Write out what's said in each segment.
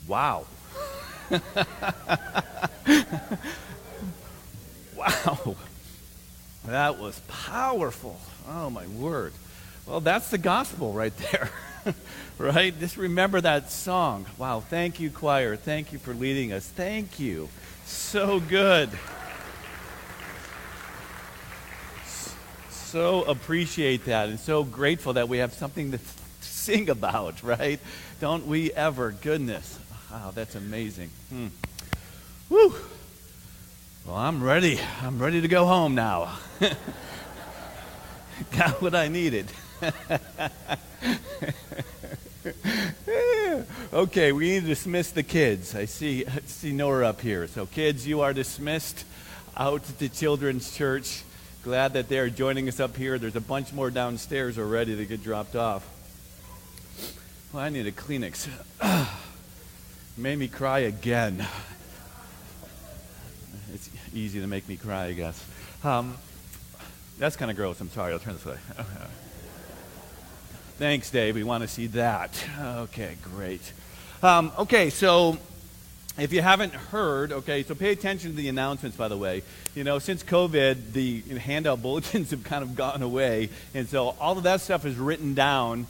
Wow. Wow. That was powerful. Oh, my word. Well, that's the gospel right there. Right? Just remember that song. Wow. Thank you, choir. Thank you for leading us. Thank you. So good. So appreciate that and so grateful that we have something to sing about, right? Don't we ever? Goodness. Wow, that's amazing. Woo. Well, I'm ready. I'm ready to go home now. Got what I needed. Okay, we need to dismiss the kids. I see Nora up here. So kids, you are dismissed out to Children's Church. Glad that they're joining us up here. There's a bunch more downstairs already to get dropped off. Well, I need a Kleenex. Made me cry again. It's easy to make me cry, I guess. That's kind of gross. I'm sorry. I'll turn this way. Thanks, Dave. We want to see that. Okay, great. Okay, so if you haven't heard, okay, so pay attention to the announcements, by the way. You know, since COVID, the handout bulletins have kind of gone away. And so all of that stuff is written down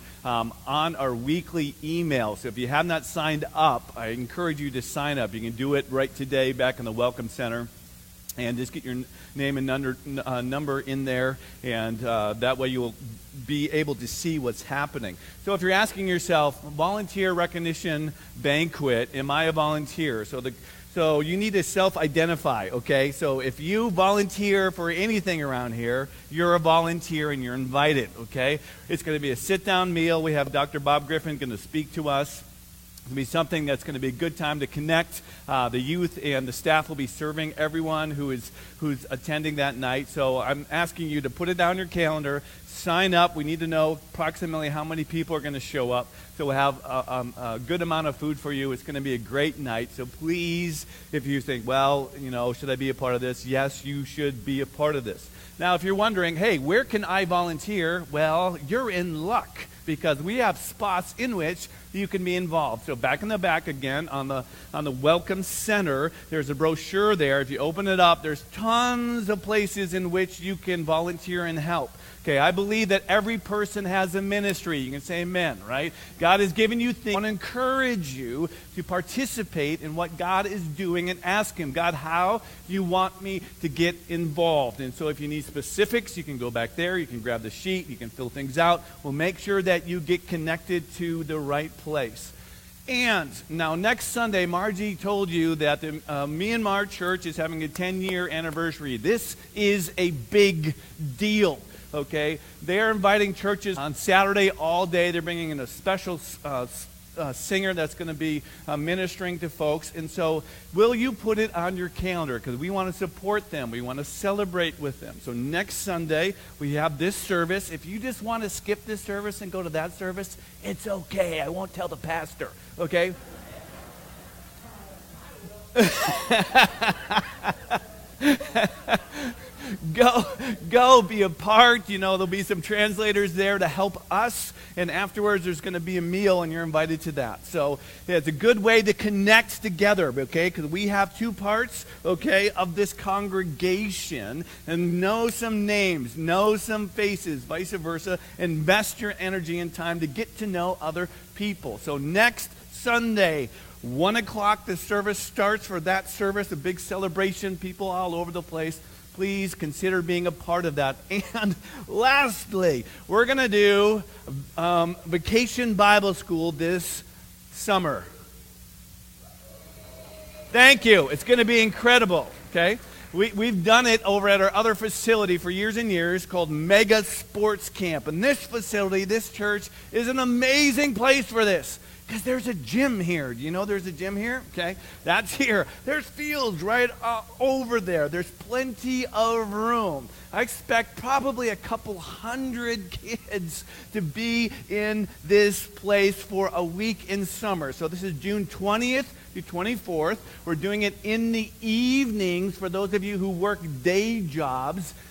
on our weekly email. So if you have not signed up, I encourage you to sign up. You can do it right today back in the Welcome Center. And just get your name and number in there, and that way you'll be able to see what's happening. So if you're asking yourself, volunteer recognition banquet, am I a volunteer? So you need to self-identify, okay? So if you volunteer for anything around here, you're a volunteer and you're invited, okay? It's going to be a sit-down meal. We have Dr. Bob Griffin going to speak to us. It's going to be something that's going to be a good time to connect. The youth and the staff will be serving everyone who's attending that night. So I'm asking you to put it down on your calendar, sign up. We need to know approximately how many people are going to show up. So we'll have a good amount of food for you. It's going to be a great night. So please, if you think, well, you know, should I be a part of this? Yes, you should be a part of this. Now, if you're wondering, hey, where can I volunteer? Well, you're in luck, because we have spots in which you can be involved. So back in the back again on the Welcome Center, there's a brochure there. If you open it up, there's tons of places in which you can volunteer and help. Okay, I believe that every person has a ministry. You can say amen, right? God has given you things. I want to encourage you to participate in what God is doing and ask Him, God, how do you want me to get involved? And so if you need specifics, you can go back there. You can grab the sheet. You can fill things out. We'll make sure that you get connected to the right place. And now next Sunday, Margie told you that the Myanmar Church is having a 10-year anniversary. This is a big deal. Okay, they're inviting churches on Saturday all day. They're bringing in a special singer that's going to be ministering to folks. And so will you put it on your calendar? Because we want to support them. We want to celebrate with them. So next Sunday, we have this service. If you just want to skip this service and go to that service, it's okay. I won't tell the pastor. Okay? Go be a part. You know, there'll be some translators there to help us, and afterwards there's going to be a meal, and you're invited to that. So yeah, it's a good way to connect together, okay, because we have two parts, okay, of this congregation, and know some names, know some faces, vice versa. Invest your energy and time to get to know other people. So next Sunday, 1 o'clock, the service starts. For that service, a big celebration, people all over the place. Please consider being a part of that. And lastly, we're going to do Vacation Bible School this summer. Thank you. It's going to be incredible, okay? We've done it over at our other facility for years and years called Mega Sports Camp. And this facility, this church, is an amazing place for this. Because there's a gym here. Do you know there's a gym here? Okay, that's here. There's fields right over there. There's plenty of room. I expect probably a couple hundred kids to be in this place for a week in summer. So this is June 20th to 24th. We're doing it in the evenings for those of you who work day jobs.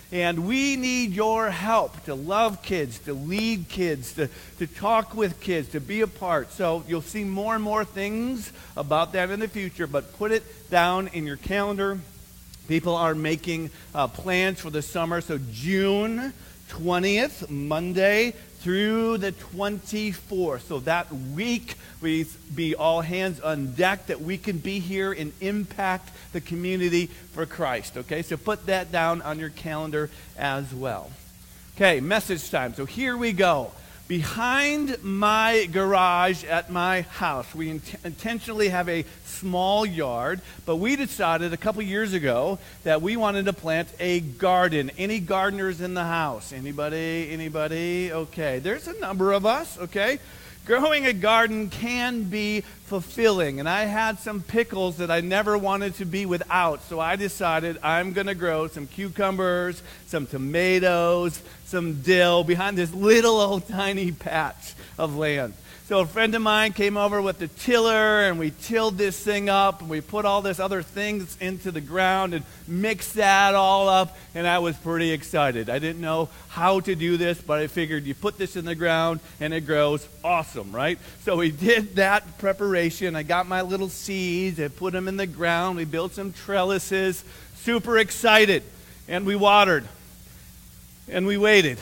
And we need your help to love kids, to lead kids, to talk with kids, to be a part. So you'll see more and more things about that in the future, but put it down in your calendar. People are making plans for the summer. So June 20th, Monday, through the 24th. So that week, we be all hands on deck that we can be here and impact the community for Christ. Okay, so put that down on your calendar as well. Okay, message time. So here we go. Behind my garage at my house, we intentionally have a small yard, but we decided a couple years ago that we wanted to plant a garden. Any gardeners in the house? Anybody? Okay, there's a number of us, okay? Growing a garden can be fulfilling, and I had some pickles that I never wanted to be without, so I decided I'm going to grow some cucumbers, some tomatoes, some dill behind this little old tiny patch of land. So a friend of mine came over with the tiller, and we tilled this thing up, and we put all this other things into the ground and mixed that all up, and I was pretty excited. I didn't know how to do this, but I figured you put this in the ground, and it grows awesome, right? So we did that preparation. I got my little seeds, I put them in the ground, we built some trellises, super excited, and we watered, and we waited.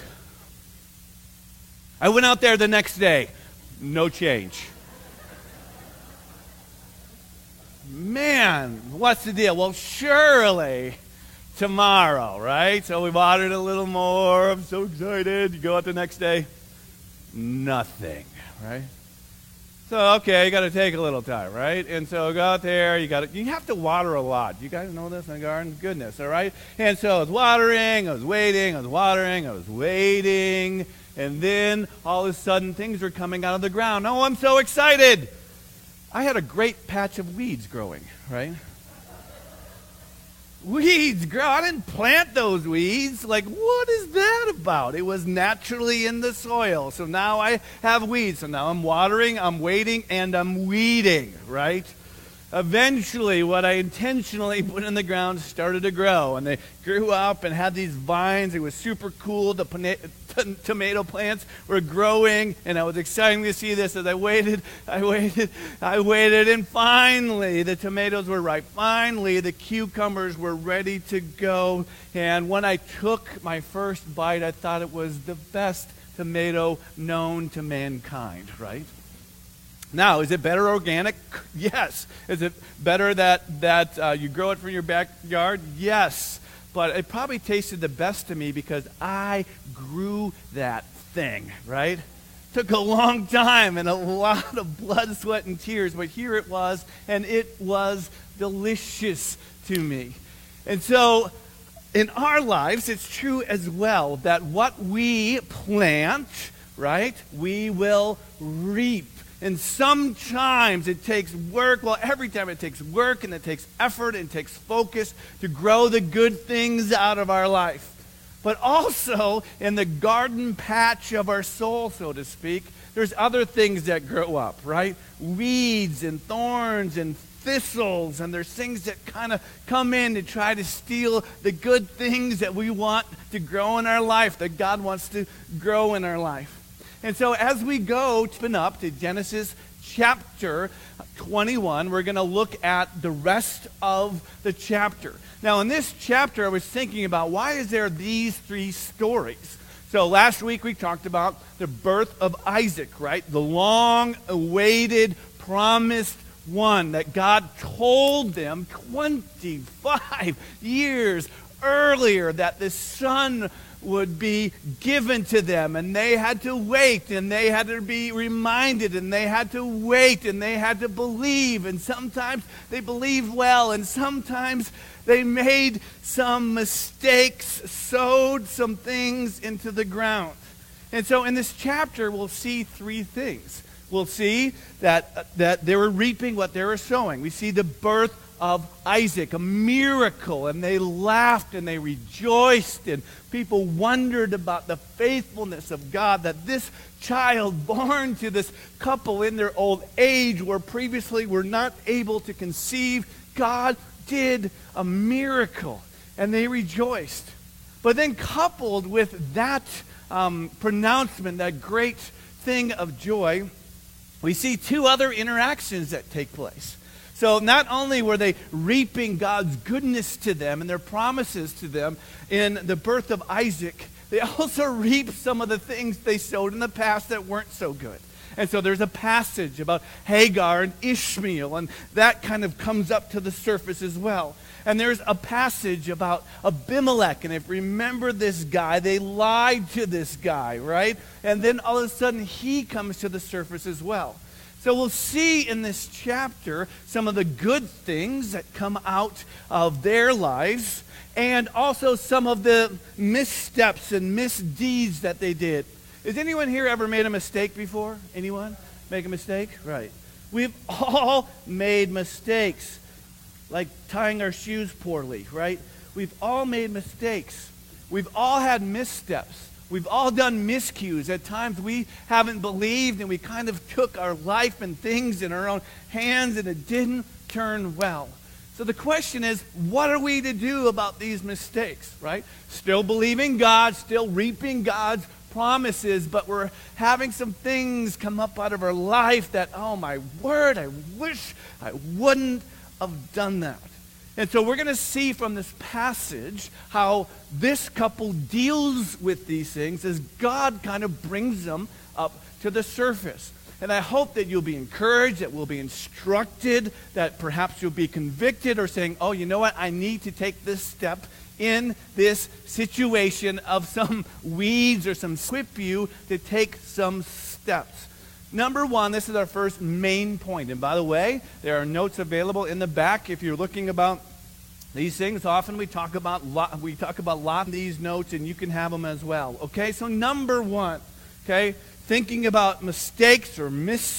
I went out there the next day. No change. Man, what's the deal? Well, surely tomorrow, right? So we watered a little more. I'm so excited. You go out the next day. Nothing, right? So, okay, you got to take a little time, right? And so go out there. You have to water a lot. You guys know this in the garden? Goodness, all right? And so I was watering. I was waiting. I was watering. I was waiting. And then, all of a sudden, things were coming out of the ground. Oh, I'm so excited. I had a great patch of weeds growing, right? Weeds grow. I didn't plant those weeds. Like, what is that about? It was naturally in the soil. So now I have weeds. So now I'm watering, I'm waiting, and I'm weeding, right? Eventually, what I intentionally put in the ground started to grow, and they grew up and had these vines. It was super cool. The tomato plants were growing, and it was exciting to see this as I waited, and finally the tomatoes were ripe. Finally, the cucumbers were ready to go, and when I took my first bite, I thought it was the best tomato known to mankind, right? Now, is it better organic? Yes. Is it better that you grow it from your backyard? Yes. But it probably tasted the best to me because I grew that thing, right? Took a long time and a lot of blood, sweat, and tears, but here it was, and it was delicious to me. And so, in our lives, it's true as well that what we plant, right, we will reap. And sometimes it takes work. Well, every time it takes work and it takes effort and it takes focus to grow the good things out of our life. But also in the garden patch of our soul, so to speak, there's other things that grow up, right? Weeds and thorns and thistles, and there's things that kind of come in to try to steal the good things that we want to grow in our life, that God wants to grow in our life. And so as we go up to Genesis chapter 21, we're going to look at the rest of the chapter. Now, in this chapter, I was thinking about why is there these three stories? So last week we talked about the birth of Isaac, right? The long-awaited, promised one that God told them 25 years earlier that the son would be given to them, and they had to wait, and they had to be reminded, and they had to wait, and they had to believe, and sometimes they believed well, and sometimes they made some mistakes, sowed some things into the ground. And so in this chapter, we'll see three things. We'll see that they were reaping what they were sowing. We see the birth of Isaac, a miracle, and they laughed and they rejoiced, and people wondered about the faithfulness of God, that this child born to this couple in their old age where previously were not able to conceive, God did a miracle, and they rejoiced. But then coupled with that pronouncement, that great thing of joy, we see two other interactions that take place. So not only were they reaping God's goodness to them and their promises to them in the birth of Isaac, they also reaped some of the things they sowed in the past that weren't so good. And so there's a passage about Hagar and Ishmael, and that kind of comes up to the surface as well. And there's a passage about Abimelech, and if you remember this guy, they lied to this guy, right? And then all of a sudden he comes to the surface as well. So we'll see in this chapter some of the good things that come out of their lives, and also some of the missteps and misdeeds that they did. Has anyone here ever made a mistake before? Anyone make a mistake? Right. We've all made mistakes, like tying our shoes poorly, right? We've all made mistakes. We've all had missteps. We've all done miscues. At times we haven't believed and we kind of took our life and things in our own hands and it didn't turn well. So the question is, what are we to do about these mistakes, right? Still believing God, still reaping God's promises, but we're having some things come up out of our life that, oh my word, I wish I wouldn't have done that. And so we're going to see from this passage how this couple deals with these things as God kind of brings them up to the surface. And I hope that you'll be encouraged, that we'll be instructed, that perhaps you'll be convicted or saying, oh, you know what, I need to take this step in this situation of some weeds or some equip you to take some steps. Number one, this is our first main point. And by the way, there are notes available in the back if you're looking about these things. Often we talk about lot of these notes, and you can have them as well. Okay, so number one, okay, thinking about mistakes or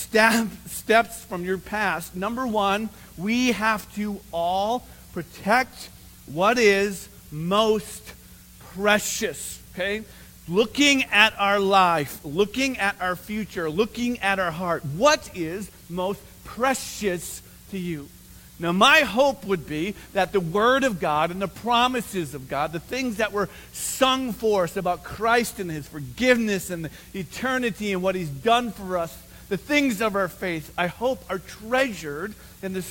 missteps from your past. Number one, we have to all protect what is most precious, okay? Looking at our life, looking at our future, looking at our heart. What is most precious to you? Now, my hope would be that the Word of God and the promises of God, the things that were sung for us about Christ and His forgiveness and the eternity and what He's done for us, the things of our faith, I hope are treasured in the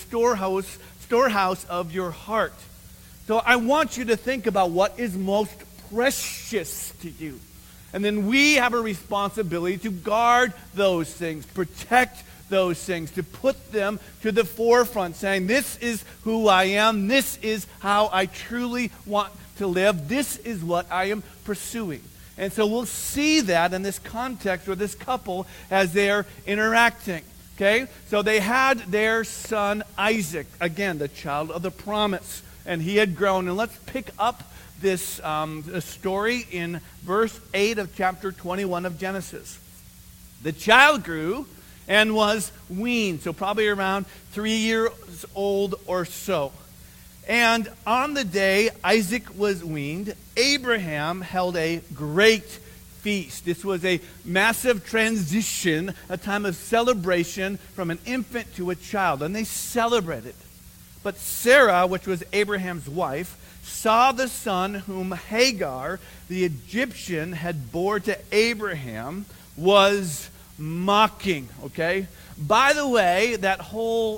storehouse of your heart. So I want you to think about what is most precious to you. And then we have a responsibility to guard those things, protect those things, to put them to the forefront, saying, this is who I am, this is how I truly want to live, this is what I am pursuing. And so we'll see that in this context with this couple as they're interacting. Okay? So they had their son Isaac, again, the child of the promise. And he had grown. And let's pick up this story in verse 8 of chapter 21 of Genesis. The child grew and was weaned, so probably around 3 years old or so. And on the day Isaac was weaned, Abraham held a great feast. This was a massive transition, a time of celebration from an infant to a child, and they celebrated. But Sarah, which was Abraham's wife, saw the son whom Hagar, the Egyptian, had bore to Abraham, was mocking. Okay? By the way, that whole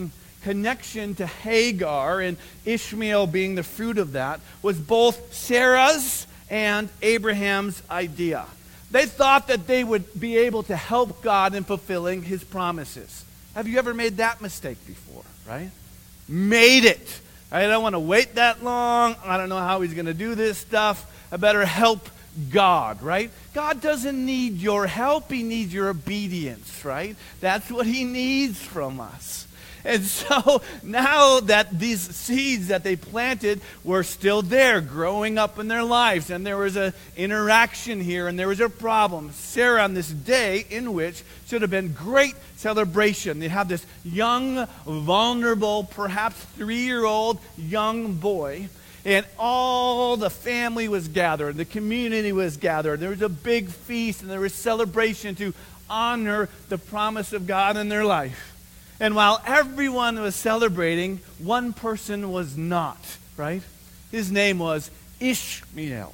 connection to Hagar and Ishmael being the fruit of that was both Sarah's and Abraham's idea. They thought that they would be able to help God in fulfilling His promises. Have you ever made that mistake before, right? Made it. I don't want to wait that long. I don't know how He's going to do this stuff. I better help God, right? God doesn't need your help. He needs your obedience, right? That's what He needs from us. And so now that these seeds that they planted were still there, growing up in their lives, and there was an interaction here, and there was a problem. Sarah, on this day in which should have been great celebration, they have this young, vulnerable, perhaps 3-year-old young boy, and all the family was gathered, the community was gathered. There was a big feast, and there was celebration to honor the promise of God in their life. And while everyone was celebrating, one person was not, right? His name was Ishmael.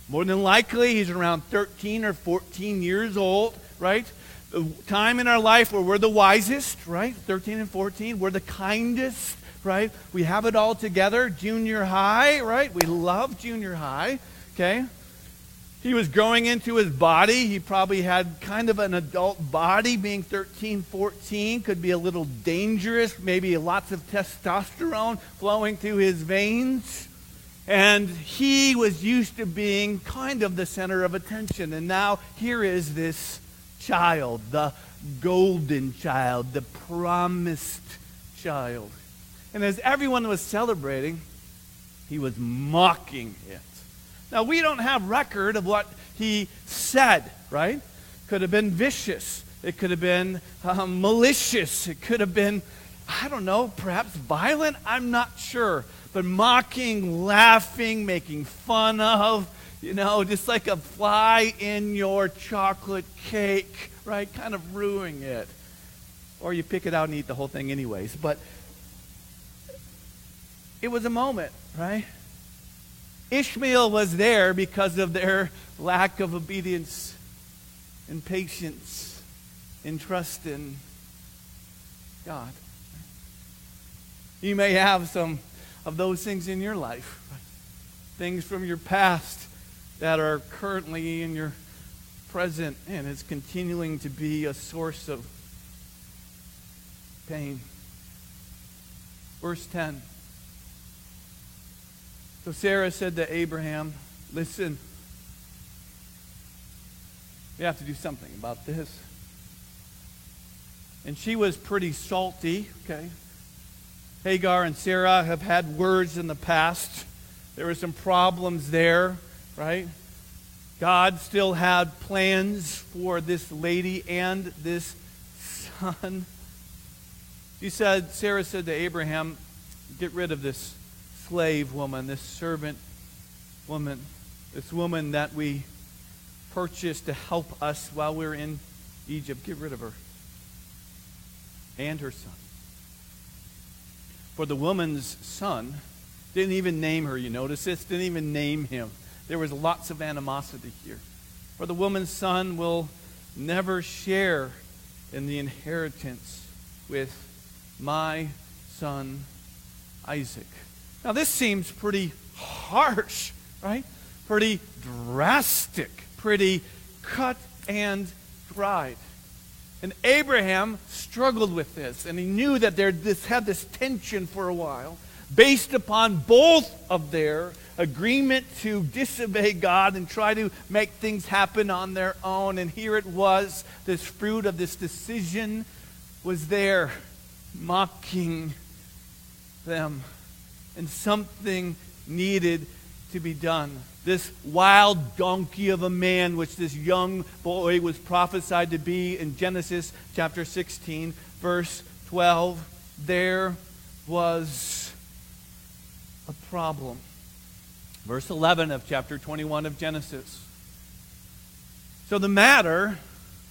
More than likely, he's around 13 or 14 years old, right? The time in our life where we're the wisest, right? 13 and 14. We're the kindest, right? We have it all together. Junior high, right? We love junior high, okay? He was growing into his body. He probably had kind of an adult body. Being 13, 14 could be a little dangerous. Maybe lots of testosterone flowing through his veins. And he was used to being kind of the center of attention. And now here is this child, the golden child, the promised child. And as everyone was celebrating, he was mocking it. Now, we don't have record of what he said, right? Could have been vicious. It could have been malicious. It could have been, I don't know, perhaps violent. I'm not sure. But mocking, laughing, making fun of, just like a fly in your chocolate cake, right? Kind of ruining it. Or you pick it out and eat the whole thing anyways. But it was a moment, right? Ishmael was there because of their lack of obedience and patience and trust in God. You may have some of those things in your life, things from your past that are currently in your present, and it's continuing to be a source of pain. Verse 10. So Sarah said to Abraham, listen, we have to do something about this. And she was pretty salty, okay? Hagar and Sarah have had words in the past. There were some problems there, right? God still had plans for this lady and this son. Sarah said to Abraham, get rid of this slave woman, this servant woman, this woman that we purchased to help us while we were in Egypt. Get rid of her and her son. For the woman's son didn't even name her, you notice this? Didn't even name him. There was lots of animosity here. For the woman's son will never share in the inheritance with my son Isaac. Now, this seems pretty harsh, right? Pretty drastic, pretty cut and dried. And Abraham struggled with this, and he knew that this had this tension for a while, based upon both of their agreement to disobey God and try to make things happen on their own. And here it was, this fruit of this decision was there, mocking them. And something needed to be done. This wild donkey of a man, which this young boy was prophesied to be in Genesis chapter 16, verse 12, there was a problem. Verse 11 of chapter 21 of Genesis. So the matter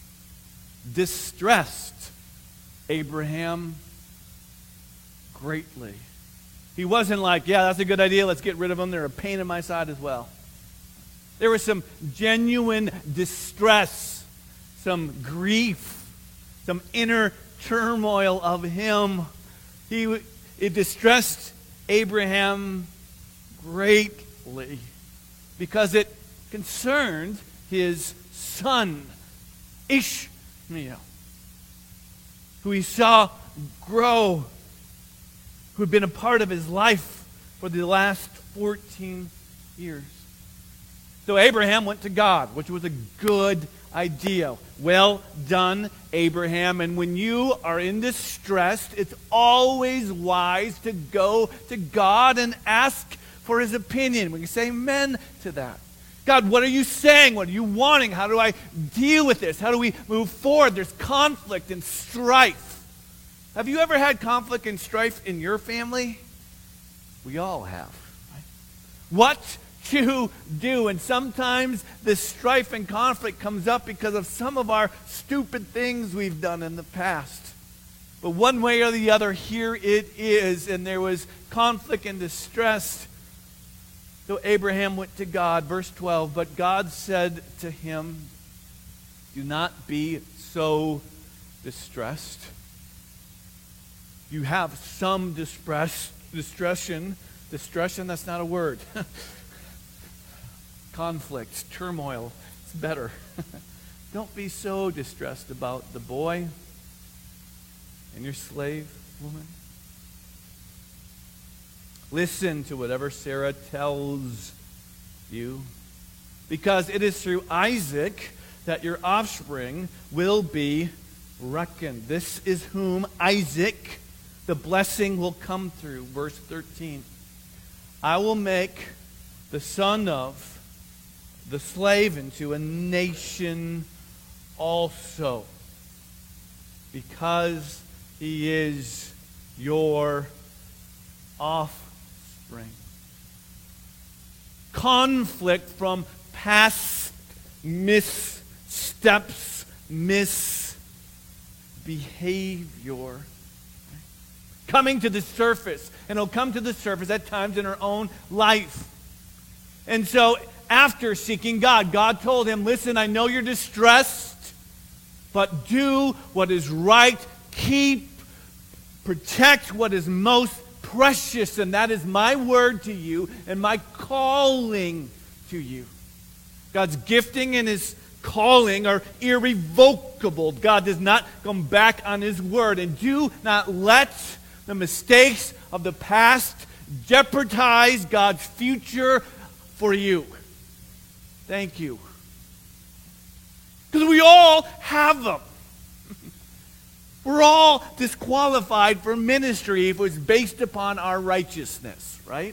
distressed Abraham greatly. He wasn't like, yeah, that's a good idea, let's get rid of them. They're a pain in my side as well. There was some genuine distress, some grief, some inner turmoil of him. It distressed Abraham greatly because it concerned his son, Ishmael, who he saw grow, who had been a part of his life for the last 14 years. So Abraham went to God, which was a good idea. Well done, Abraham. And when you are in distress, it's always wise to go to God and ask for his opinion. We can say amen to that. God, what are you saying? What are you wanting? How do I deal with this? How do we move forward? There's conflict and strife. Have you ever had conflict and strife in your family? We all have. Right? What to do? And sometimes this strife and conflict comes up because of some of our stupid things we've done in the past. But one way or the other, here it is. And there was conflict and distress. So Abraham went to God, verse 12, but God said to him, do not be so distressed. You have some distress, that's not a word. Conflict, turmoil, it's better. Don't be so distressed about the boy and your slave woman. Listen to whatever Sarah tells you, because it is through Isaac that your offspring will be reckoned. This is whom Isaac, the blessing, will come through. Verse 13. I will make the son of the slave into a nation also, because he is your offspring. Conflict from past missteps, misbehavior, coming to the surface. And it'll come to the surface at times in our own life. And so after seeking God, God told him, listen, I know you're distressed, but do what is right. Protect what is most precious, and that is my word to you and my calling to you. God's gifting and his calling are irrevocable. God does not come back on his word. And do not let the mistakes of the past jeopardize God's future for you. Thank you. Because we all have them. We're all disqualified for ministry if it was based upon our righteousness, right?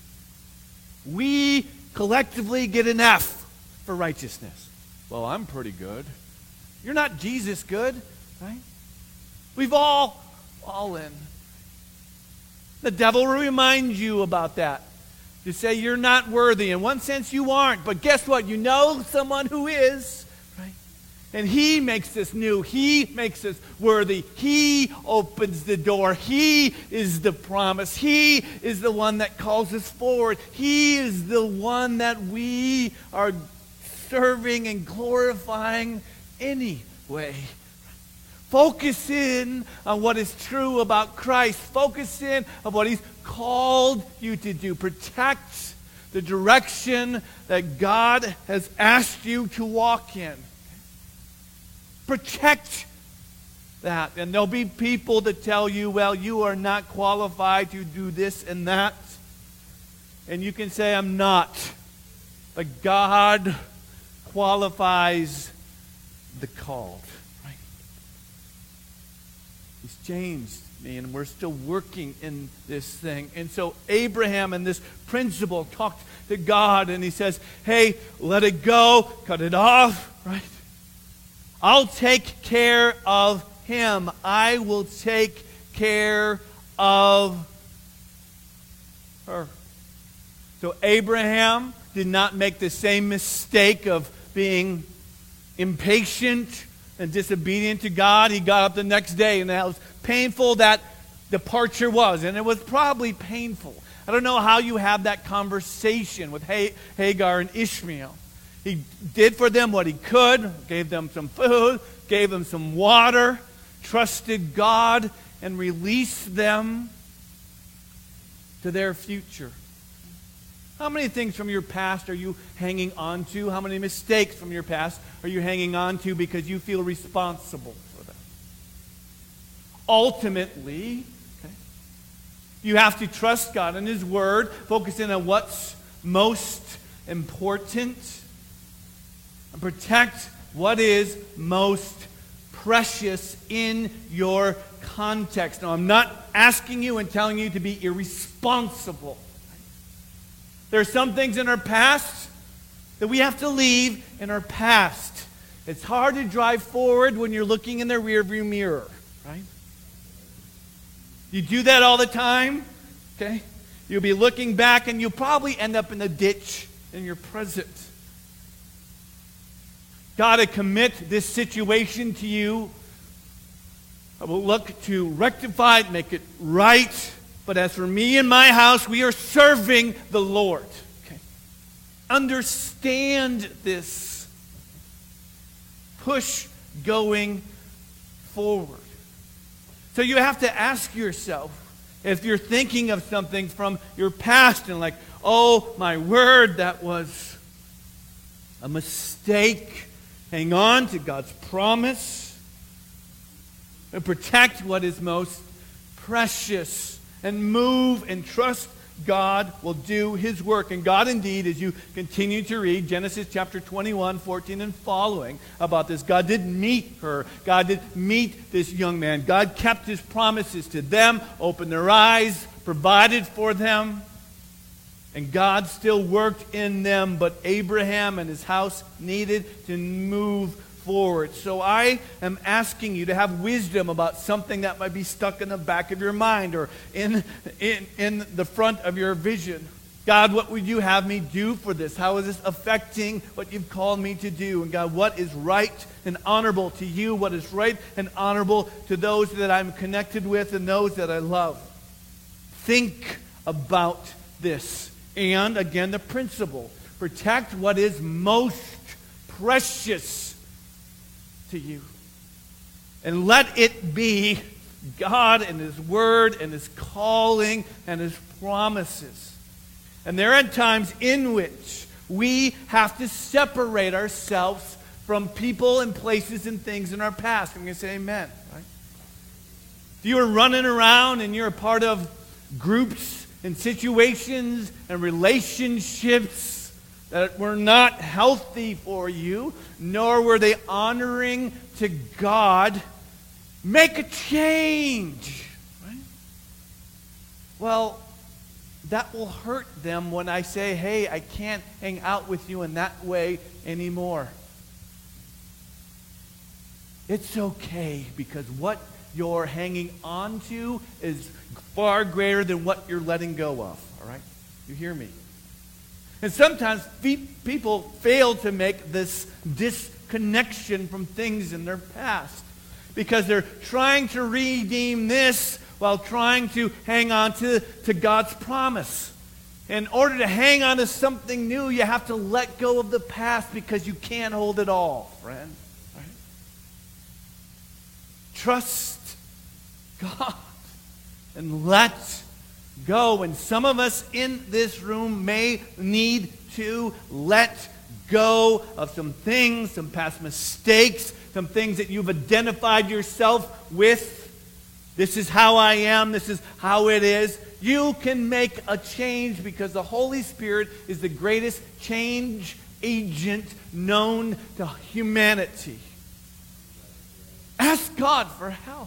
We collectively get an F for righteousness. Well, I'm pretty good. You're not Jesus good, right? We've all fallen. The devil will remind you about that. To say you're not worthy. In one sense, you aren't. But guess what? You know someone who is, right? And he makes us new. He makes us worthy. He opens the door. He is the promise. He is the one that calls us forward. He is the one that we are serving and glorifying anyway. Focus in on what is true about Christ. Focus in on what he's called you to do. Protect the direction that God has asked you to walk in. Protect that. And there'll be people that tell you, well, you are not qualified to do this and that. And you can say, I'm not. But God qualifies the called. Right? He's changed me, and we're still working in this thing. And so Abraham and this principle talked to God, and he says, hey, let it go, cut it off, right? I'll take care of him. I will take care of her. So Abraham did not make the same mistake of being impatient and disobedient to God. He got up the next day, and that was painful that departure was. And it was probably painful. I don't know how you have that conversation with Hagar and Ishmael. He did for them what he could, gave them some food, gave them some water, trusted God, and released them to their future. How many things from your past are you hanging on to? How many mistakes from your past are you hanging on to because you feel responsible for them? Ultimately, you have to trust God and his word, focus in on what's most important, and protect what is most precious in your context. Now, I'm not asking you and telling you to be irresponsible. There are some things in our past that we have to leave in our past. It's hard to drive forward when you're looking in the rearview mirror, right? You do that all the time, okay? You'll be looking back and you'll probably end up in a ditch in your present. God, I commit this situation to you. I will look to rectify it, make it right. But as for me and my house, we are serving the Lord. Okay? understand this push going forward. So you have to ask yourself, if you're thinking of something from your past and like, oh my word, that was a mistake. Hang on to God's promise and protect what is most precious and move and trust God will do His work. And God indeed, as you continue to read Genesis chapter 21, 14 and following about this, God did meet her. God did meet this young man. God kept His promises to them, opened their eyes, provided for them. And God still worked in them, but Abraham and his house needed to move forward. So I am asking you to have wisdom about something that might be stuck in the back of your mind or in the front of your vision. God, what would you have me do for this? How is this affecting what you've called me to do? And God, what is right and honorable to you? What is right and honorable to those that I'm connected with and those that I love? Think about this. And again, the principle. Protect what is most precious to you. And let it be God and His Word and His calling and His promises. And there are times in which we have to separate ourselves from people and places and things in our past. I'm going to say amen. Right? If you are running around and you're a part of groups and situations and relationships that were not healthy for you, nor were they honoring to God, make a change. Right? Well, that will hurt them when I say, hey, I can't hang out with you in that way anymore. It's okay, because what you're hanging on to is far greater than what you're letting go of. All right? You hear me? And sometimes people fail to make this disconnection from things in their past because they're trying to redeem this while trying to hang on to God's promise. In order to hang on to something new, you have to let go of the past because you can't hold it all, friend. Right? Trust God and let go. And some of us in this room may need to let go of some things, some past mistakes, some things that you've identified yourself with. This is how I am. This is how it is. You can make a change because the Holy Spirit is the greatest change agent known to humanity. Ask God for help.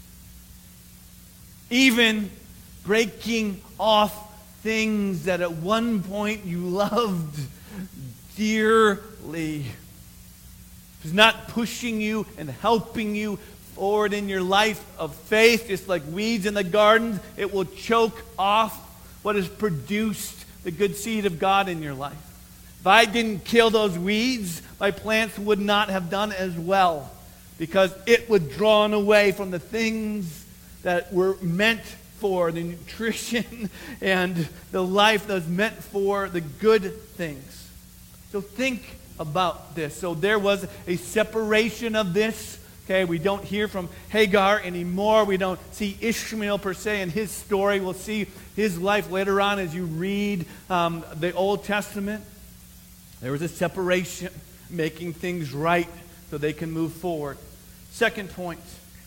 Even breaking off things that at one point you loved dearly. It's not pushing you and helping you forward in your life of faith, just like weeds in the garden. It will choke off what has produced the good seed of God in your life. If I didn't kill those weeds, my plants would not have done as well, because it was drawn away from the things that were meant for the nutrition and the life that was meant for the good things. So think about this. So there was a separation of this. Okay, we don't hear from Hagar anymore. We don't see Ishmael per se in his story. We'll see his life later on as you read the Old Testament. There was a separation, making things right so they can move forward. Second point,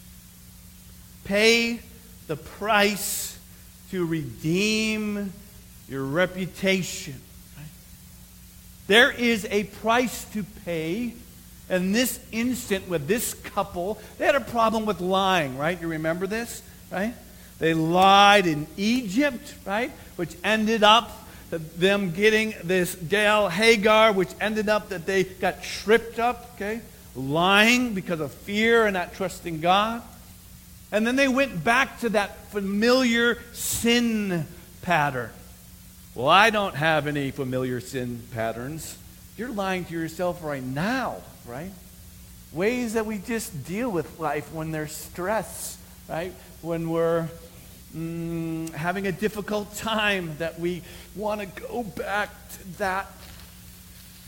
pay the price to redeem your reputation. Right? There is a price to pay. In this instant with this couple, they had a problem with lying, right? You remember this, right? They lied in Egypt, right? Which ended up them getting this gal Hagar, which ended up that they got tripped up, okay? Lying because of fear and not trusting God. And then they went back to that familiar sin pattern. Well, I don't have any familiar sin patterns. You're lying to yourself right now, right? Ways that we just deal with life when there's stress, right? When we're having a difficult time, that we want to go back to that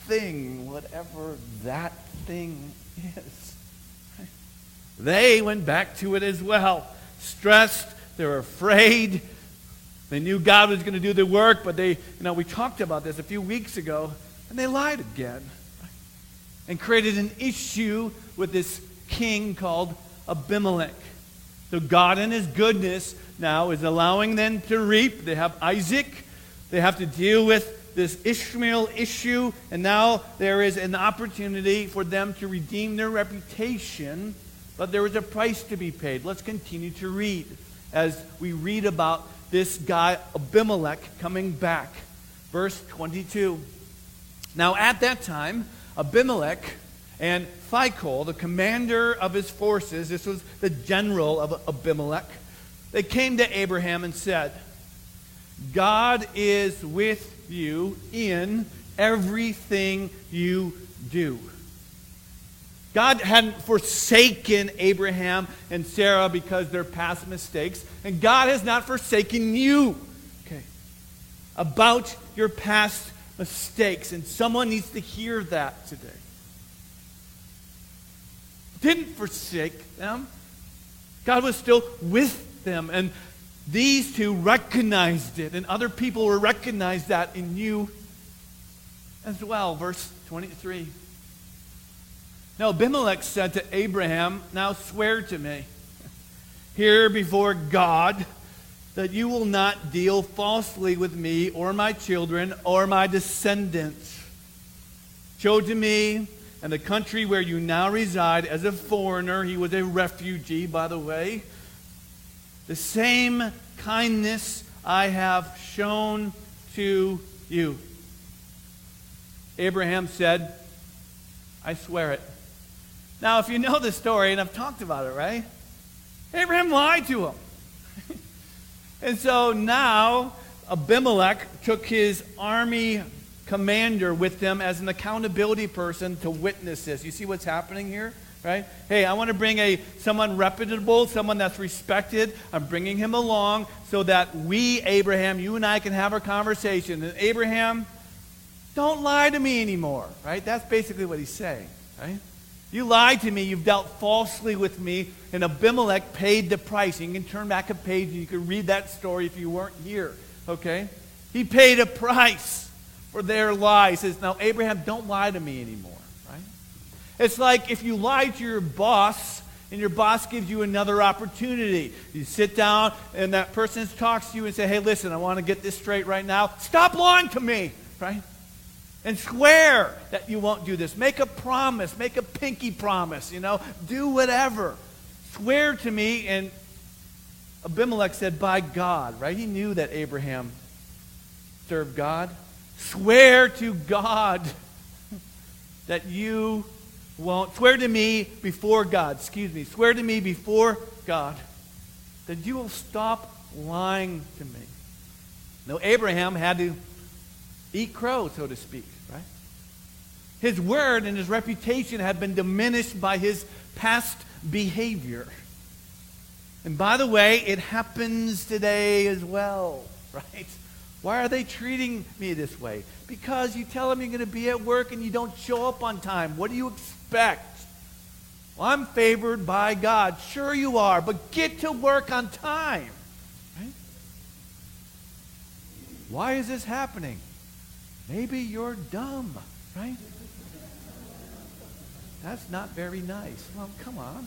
thing, whatever that thing is. They went back to it as well. Stressed, they were afraid. They knew God was going to do the work, but we talked about this a few weeks ago, and they lied again and created an issue with this king called Abimelech. So God in his goodness now is allowing them to reap. They have Isaac. They have to deal with this Ishmael issue, and now there is an opportunity for them to redeem their reputation, but there is a price to be paid. Let's continue to read as we read about this guy Abimelech coming back. Verse 22. Now at that time, Abimelech and Phicol, the commander of his forces, this was the general of Abimelech, they came to Abraham and said, God is with you in everything you do. God hadn't forsaken Abraham and Sarah because of their past mistakes, and God has not forsaken you, about your past mistakes. And someone needs to hear that today. Didn't forsake them. God was still with them, and these two recognized it, and other people will recognize that in you as well. Verse 23. Now Abimelech said to Abraham, now swear to me here before God that you will not deal falsely with me or my children or my descendants. Show to me and the country where you now reside as a foreigner. He was a refugee, by the way. The same kindness I have shown to you. Abraham said, I swear it. Now, if you know the story, and I've talked about it, right? Abraham lied to him. And so now Abimelech took his army commander with him as an accountability person to witness this. You see what's happening here, right? Hey, I want to bring someone reputable, someone that's respected. I'm bringing him along so that we, Abraham, you and I can have our conversation. And Abraham, don't lie to me anymore, right? That's basically what he's saying, right? You lied to me. You've dealt falsely with me. And Abimelech paid the price. You can turn back a page and you can read that story if you weren't here. Okay? He paid a price for their lies. He says, now, Abraham, don't lie to me anymore. Right? It's like if you lie to your boss and your boss gives you another opportunity. You sit down and that person talks to you and say, hey, listen, I want to get this straight right now. Stop lying to me. Right? And swear that you won't do this. Make a promise. Make a pinky promise. Do whatever. Swear to me. And Abimelech said, by God. Right? He knew that Abraham served God. Swear to God that you won't. Swear to me before God. Swear to me before God that you will stop lying to me. Now, Abraham had to eat crow, so to speak, right? His word and his reputation had been diminished by his past behavior. And by the way, it happens today as well, right? Why are they treating me this way? Because you tell them you're going to be at work and you don't show up on time. What do you expect? Well, I'm favored by God. Sure you are, but get to work on time. Right? Why is this happening? Maybe you're dumb, right? That's not very nice. Well, come on.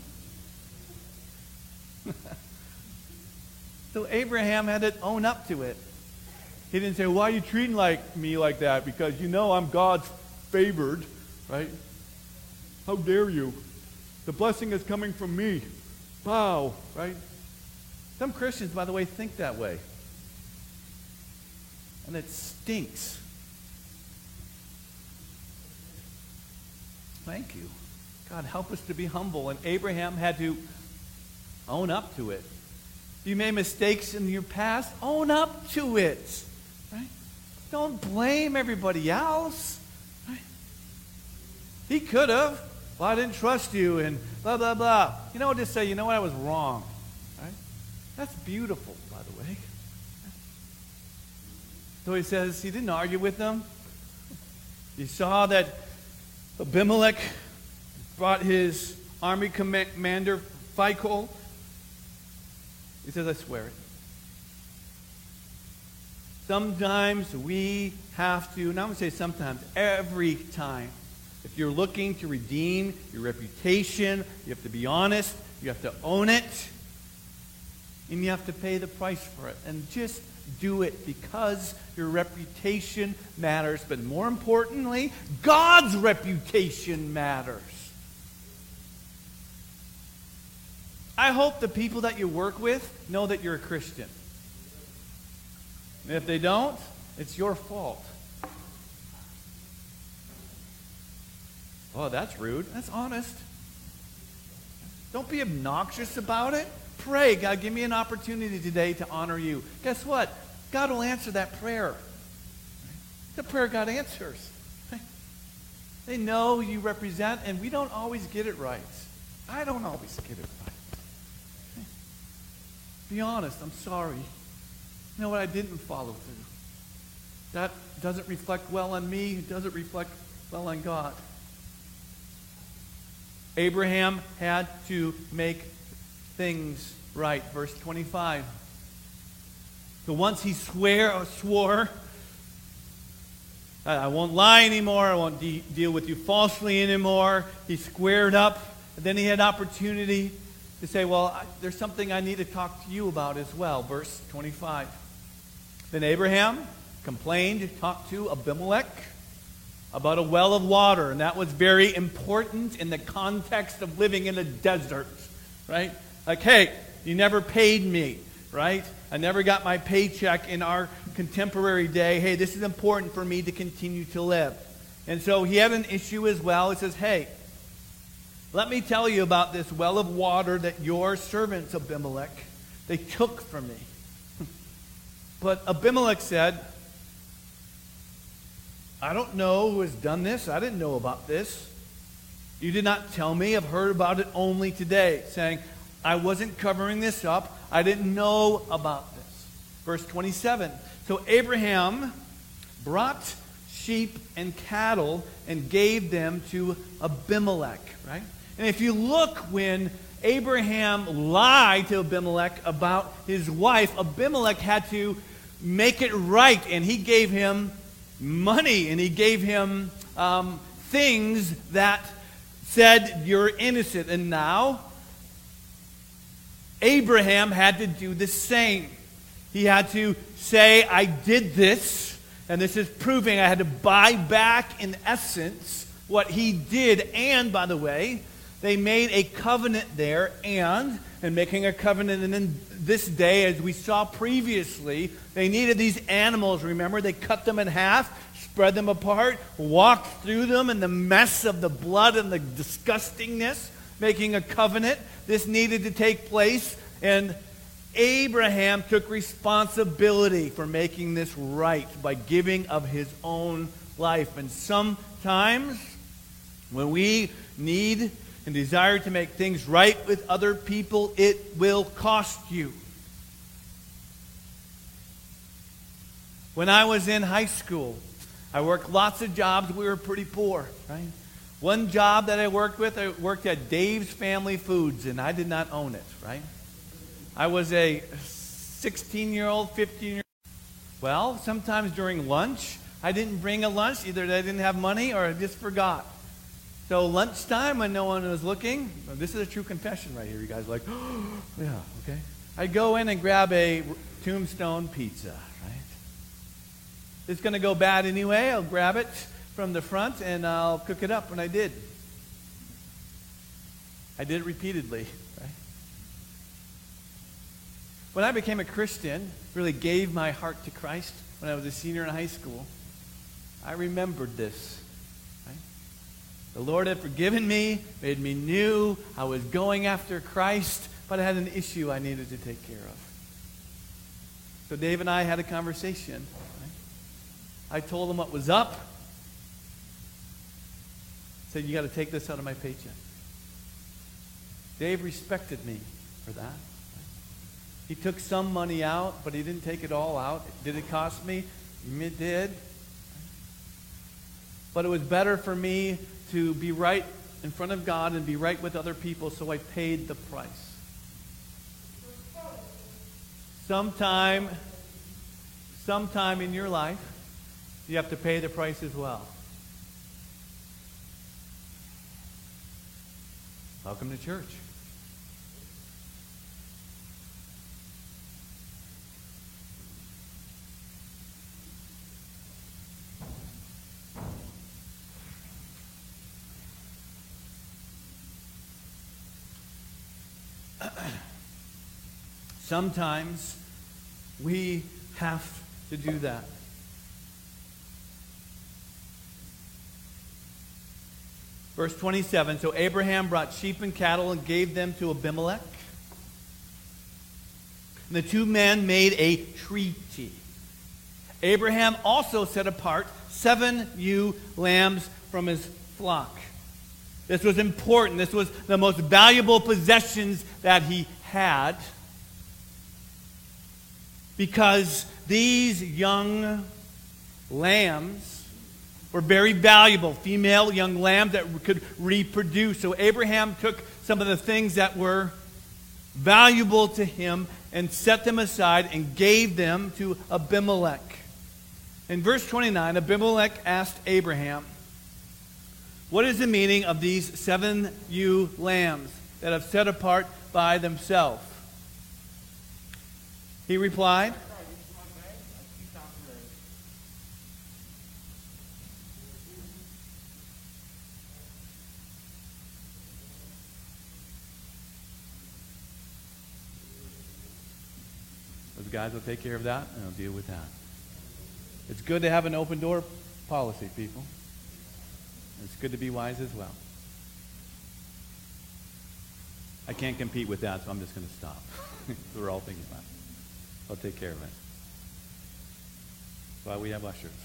So Abraham had to own up to it. He didn't say, why are you treating me like that? Because you know I'm God's favored, right? How dare you? The blessing is coming from me. Wow, right? Some Christians, by the way, think that way. And it stinks. Thank you. God, help us to be humble. And Abraham had to own up to it. You made mistakes in your past, own up to it. Right? Don't blame everybody else. Right? He could have. Well, I didn't trust you and blah, blah, blah. Just say, you know what, I was wrong. Right? That's beautiful, by the way. So he says he didn't argue with them. You saw that Abimelech brought his army commander, Phicol. He says, I swear it. Sometimes we have to, and I'm going to say sometimes, every time, if you're looking to redeem your reputation, you have to be honest, you have to own it, and you have to pay the price for it. And just do it because your reputation matters. But more importantly, God's reputation matters. I hope the people that you work with know that you're a Christian. And if they don't, it's your fault. Oh, that's rude. That's honest. Don't be obnoxious about it. Pray, God, give me an opportunity today to honor you. Guess what? God will answer that prayer. The prayer God answers. They know you represent, and we don't always get it right. I don't always get it right. Be honest, I'm sorry. You know what? I didn't follow through. That doesn't reflect well on me. It doesn't reflect well on God. Abraham had to make things right. Verse 25. So once he swore, I won't lie anymore. I won't deal with you falsely anymore. He squared up. And then he had opportunity to say, well, there's something I need to talk to you about as well. Verse 25. Then Abraham complained, talked to Abimelech about a well of water. And that was very important in the context of living in a desert, right? Like, hey, you never paid me, right? I never got my paycheck in our contemporary day. Hey, this is important for me to continue to live. And so he had an issue as well. He says, hey, let me tell you about this well of water that your servants, Abimelech, they took from me. But Abimelech said, I don't know who has done this. I didn't know about this. You did not tell me. I've heard about it only today. Saying, I wasn't covering this up. I didn't know about this. Verse 27. So Abraham brought sheep and cattle and gave them to Abimelech. Right? And if you look when Abraham lied to Abimelech about his wife, Abimelech had to make it right. And he gave him money, and he gave him things that said you're innocent. And now Abraham had to do the same. He had to say, I did this, and this is proving I had to buy back, in essence, what he did. And, by the way, they made a covenant there, and making a covenant, and in this day, as we saw previously, they needed these animals. Remember, they cut them in half, spread them apart, walked through them in the mess of the blood and the disgustingness, making a covenant. This needed to take place, and Abraham took responsibility for making this right by giving of his own life. And sometimes, when we need and desire to make things right with other people, it will cost you. When I was in high school, I worked lots of jobs. We were pretty poor, right? One job that I worked at Dave's Family Foods, and I did not own it, right? I was a 16-year-old, 15-year-old. Well, sometimes during lunch, I didn't bring a lunch. Either I didn't have money or I just forgot. So lunchtime, when no one was looking, this is a true confession right here. You guys are like, oh, yeah, okay. I'd go in and grab a Tombstone pizza, right? It's going to go bad anyway. I'll grab it from the front and I'll cook it up. And I did. I did it repeatedly, right? When I became a Christian, really gave my heart to Christ when I was a senior in high school, I remembered this. The Lord had forgiven me, made me new. I was going after Christ, but I had an issue I needed to take care of. So Dave and I had a conversation. Right? I told him what was up. I said, you got to take this out of my paycheck. Dave respected me for that. He took some money out, but he didn't take it all out. Did it cost me? It did. but it was better for me to be right in front of God and be right with other people, so I paid the price. Sometime in your life, you have to pay the price as well. Welcome to church. Sometimes we have to do that. Verse 27, so Abraham brought sheep and cattle and gave them to Abimelech. And the two men made a treaty. Abraham also set apart 7 ewe lambs from his flock. This was important. This was the most valuable possessions that he had, because these young lambs were very valuable, female young lambs that could reproduce. So Abraham took some of the things that were valuable to him and set them aside and gave them to Abimelech. In verse 29, Abimelech asked Abraham, what is the meaning of these 7 ewe lambs that have set apart by themselves? He replied, those guys will take care of that, and I'll deal with that. It's good to have an open door policy, people. It's good to be wise as well. I can't compete with that, so I'm just going to stop. We're all thinking about it. I'll take care of it. That's why we have ushers.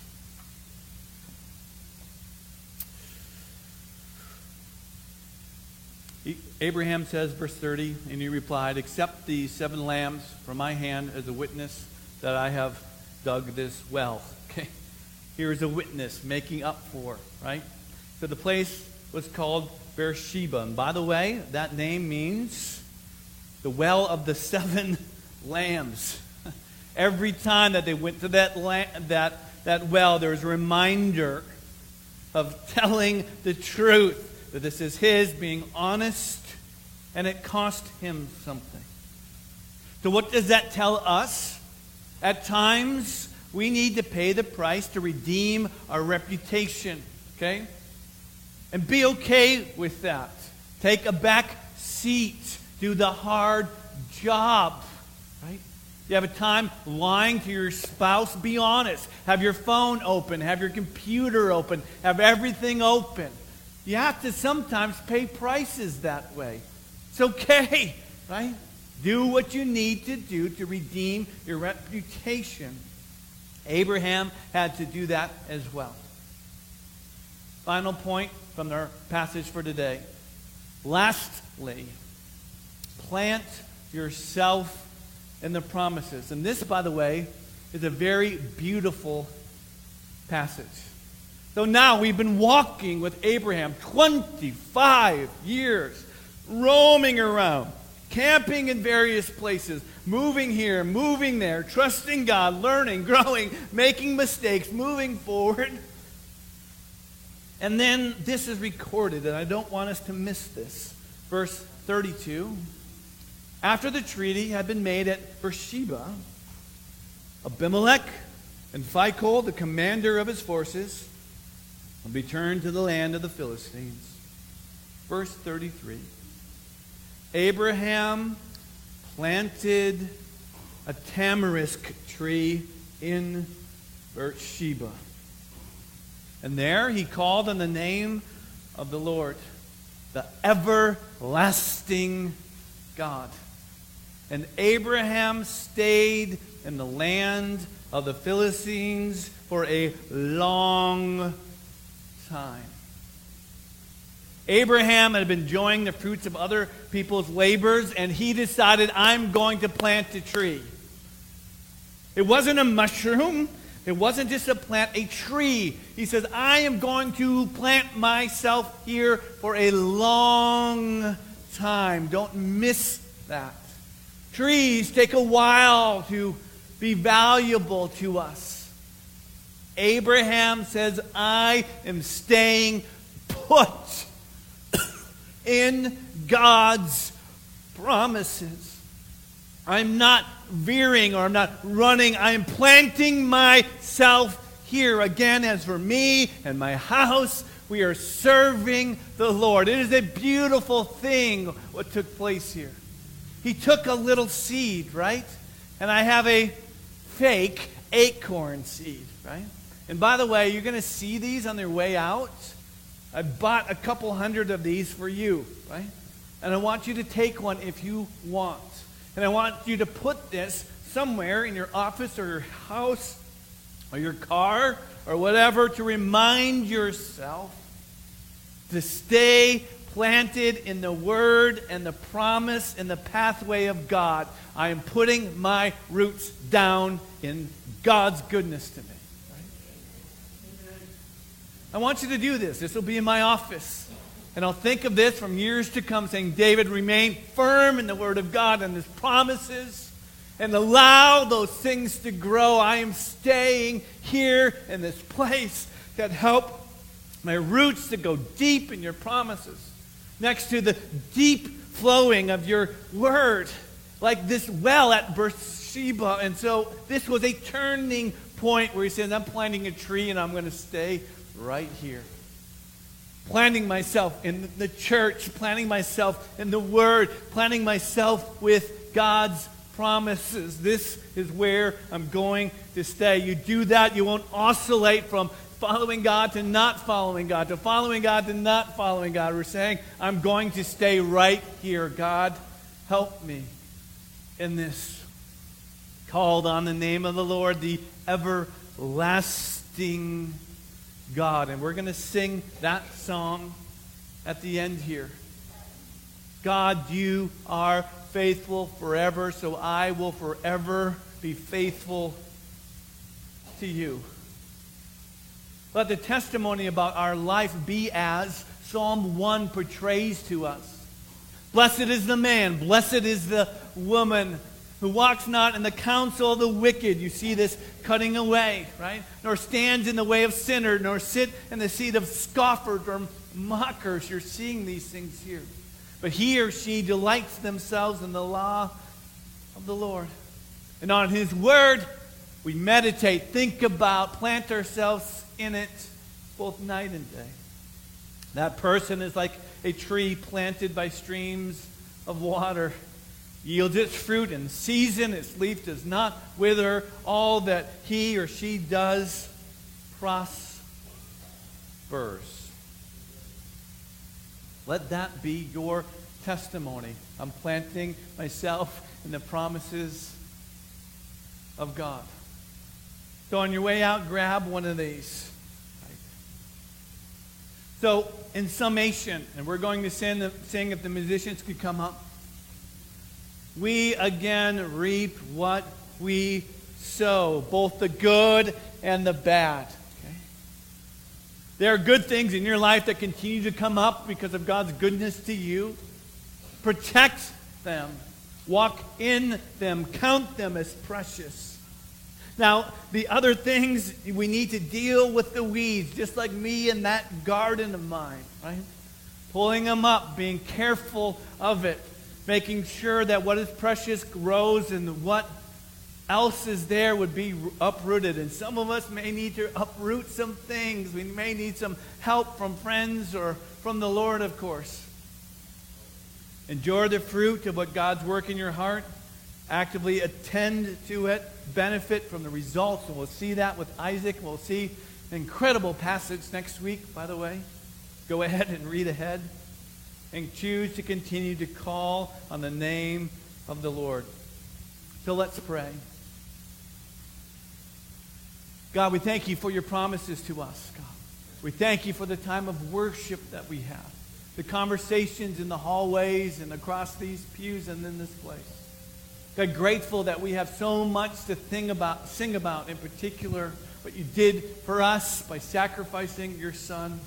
Abraham says, verse 30, and he replied, accept these 7 lambs from my hand as a witness that I have dug this well. Okay, here is a witness making up for, right? So the place was called Beersheba. And by the way, that name means the well of the 7 lambs. Every time that they went to that well, there was a reminder of telling the truth, that this is his, being honest, and it cost him something. So what does that tell us? At times, we need to pay the price to redeem our reputation, okay? And be okay with that. Take a back seat. Do the hard job, right? You have a time lying to your spouse, be honest. Have your phone open. Have your computer open. Have everything open. You have to sometimes pay prices that way. It's okay, right? Do what you need to do to redeem your reputation. Abraham had to do that as well. Final point from our passage for today. Lastly, plant yourself in the promises. And this, by the way, is a very beautiful passage. So now we've been walking with Abraham 25 years, roaming around, camping in various places, moving here, moving there, trusting God, learning, growing, making mistakes, moving forward. And then this is recorded, and I don't want us to miss this. Verse 32. After the treaty had been made at Beersheba, Abimelech and Phicol, the commander of his forces, returned to the land of the Philistines. Verse 33. Abraham planted a tamarisk tree in Beersheba. And there he called on the name of the Lord, the everlasting God. And Abraham stayed in the land of the Philistines for a long time. Abraham had been enjoying the fruits of other people's labors, and he decided, I'm going to plant a tree. It wasn't a mushroom. It wasn't just to plant a tree. He says, I am going to plant myself here for a long time. Don't miss that. Trees take a while to be valuable to us. Abraham says, I am staying put in God's promises. I'm not veering or I'm not running. I am planting myself here. Again, as for me and my house, we are serving the Lord. It is a beautiful thing what took place here. He took a little seed, right? And I have a fake acorn seed, right? And by the way, you're going to see these on their way out. I bought a couple hundred of these for you, right? And I want you to take one if you want. And I want you to put this somewhere in your office or your house or your car or whatever to remind yourself to stay planted in the Word and the promise and the pathway of God. I am putting my roots down in God's goodness to me. Right? I want you to do this. This will be in my office. And I'll think of this from years to come, saying, David, remain firm in the Word of God and His promises, and allow those things to grow. I am staying here in this place that help my roots to go deep in your promises, next to the deep flowing of your Word, like this well at Beersheba. And so this was a turning point where he says, I'm planting a tree and I'm going to stay right here. Planting myself in the church, planting myself in the Word, planting myself with God's promises. This is where I'm going to stay. You do that, you won't oscillate from following God to not following God, to following God to not following God. We're saying, I'm going to stay right here. God, help me in this. Called on the name of the Lord, the everlasting God. And we're going to sing that song at the end here. God, you are faithful forever, so I will forever be faithful to you. Let the testimony about our life be as Psalm 1 portrays to us. Blessed is the man, blessed is the woman who walks not in the counsel of the wicked. You see this cutting away, right? Nor stands in the way of sinners, nor sit in the seat of scoffers or mockers. You're seeing these things here. But he or she delights themselves in the law of the Lord. And on His Word, we meditate, think about, plant ourselves in it both night and day. That person is like a tree planted by streams of water. Yields its fruit in season, its leaf does not wither. All that he or she does prospers. Let that be your testimony. I'm planting myself in the promises of God. So on your way out, grab one of these. So in summation, and we're going to sing if the musicians could come up. We again reap what we sow, both the good and the bad. Okay? There are good things in your life that continue to come up because of God's goodness to you. Protect them. Walk in them. Count them as precious. Now, the other things, we need to deal with the weeds, just like me in that garden of mine, right? Pulling them up, being careful of it. Making sure that what is precious grows and what else is there would be uprooted. And some of us may need to uproot some things. We may need some help from friends or from the Lord, of course. Enjoy the fruit of what God's work in your heart. Actively attend to it. Benefit from the results. And we'll see that with Isaac. We'll see an incredible passage next week, by the way. Go ahead and read ahead. And choose to continue to call on the name of the Lord. So let's pray. God, we thank you for your promises to us, God. We thank you for the time of worship that we have. The conversations in the hallways and across these pews and in this place. God, grateful that we have so much to sing about, in particular what you did for us by sacrificing your Son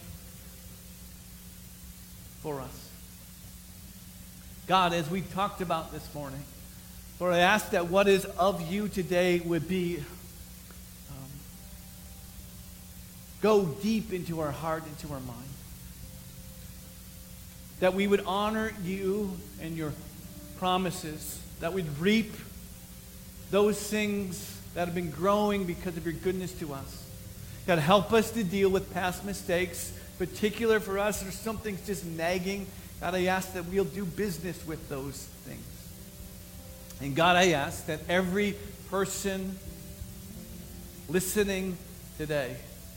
for us. God, as we talked about this morning, Lord, I ask that what is of you today would be go deep into our heart, into our mind. That we would honor you and your promises. That we'd reap those things that have been growing because of your goodness to us. God, help us to deal with past mistakes. Particular for us, there's something's just nagging. God, I ask that we'll do business with those things. And God, I ask that every person listening today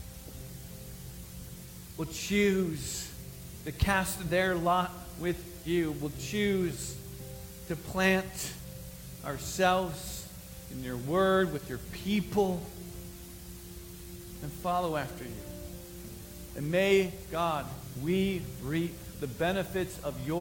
will choose to cast their lot with you. Will choose to plant ourselves in your word, with your people, and follow after you. And may, God, we reap the benefits of your